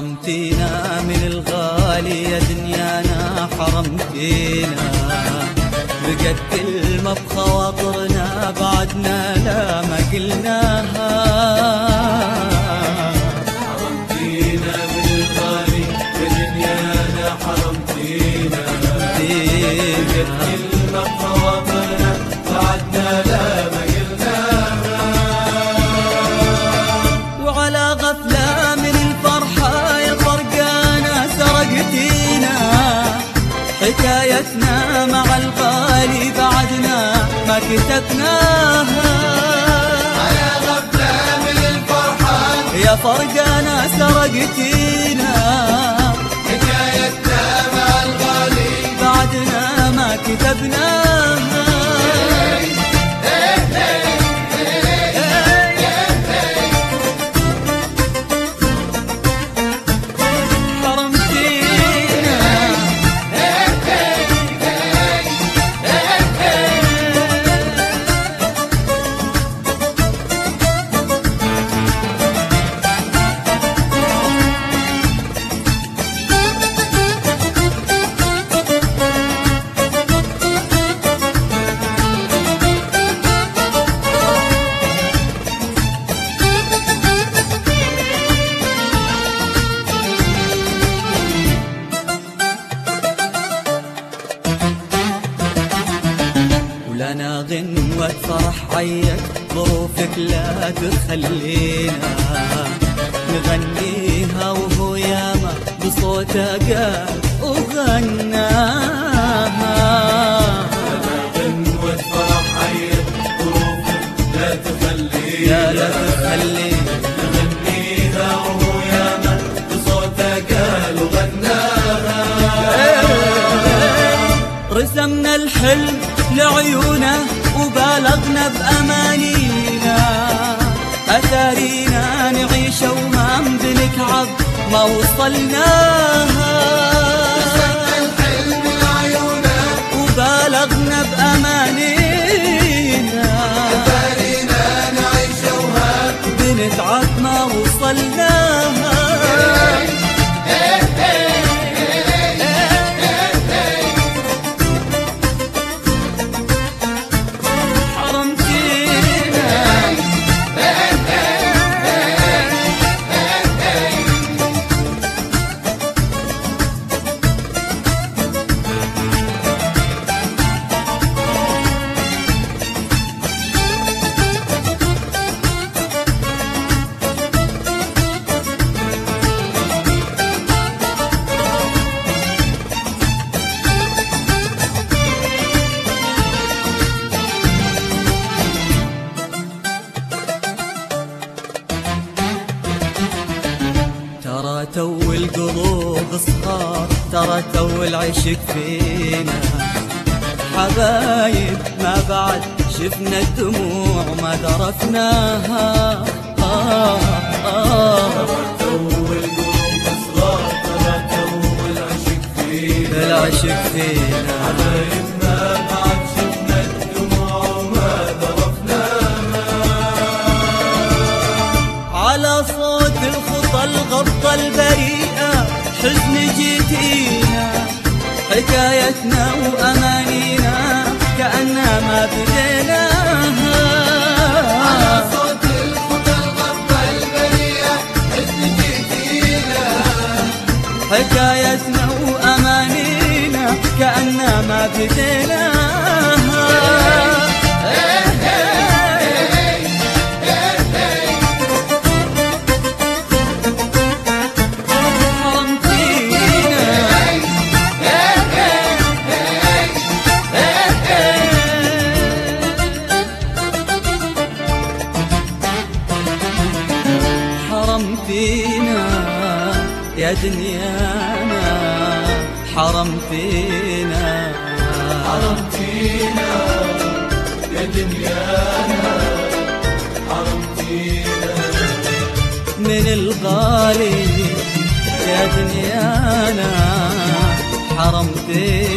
حرمتينا من الغالي يا دنيانا، حرمتينا بقت كلمة بخواطرنا بعدنا لا ما قلناها. حرمتينا من الغالي يا دنيانا، حرمتينا بقت كلمة بخواطرنا بعدنا لا ما قلناها. وعلى غفلة من الفرحة يا فرقانا سرقتينا، حكايتنا مع الغالي بعدنا ما كتبناها. على غفلة من الفرحة يا فرقانا سرقتينا، حكايتنا مع الغالي بعدنا ما كتبناها. لنا غنوة فرح عيك ظروفك لا تخلينا نغنيها، وهو ياما بصوته قال وغناها. لنا غنوة فرح عيك ظروفك لا تخلينا، لا تخلينا نغنيها وهو ياما بصوته قال وغناها. رسمنا الحلم لعيونه وبالغنا بأمانينا، أثارينا نعيش وما بنكعب ما وصلناها. رسمنا الحلم لعيونه وبالغنا بأمانينا، أثارينا نعيش وما بنتعب ما وصلناها. ترى تو القلوب صغار، ترى تو العشق فينا حبايب ما بعد شفنا الدموع ما ذرفناها. ترى تو القلوب صغار، ترى تو العشق فينا، العشق فينا حبايب ما بعد شفنا الدموع وما ذرفناها. على صوت الخطى الغطى البريئة حزن جيتينا، حكايتنا وأمانينا كأنها ما بديناها. على صوت الخطى الغطى البريئة حزن جيتينا، حكايتنا وأمانينا كأنها ما بديناها. حرمتينا يا دنيانا، حرمتينا حرمتينا يا دنيانا، حرمتينا من الغالي يا دنيانا، حرمتينا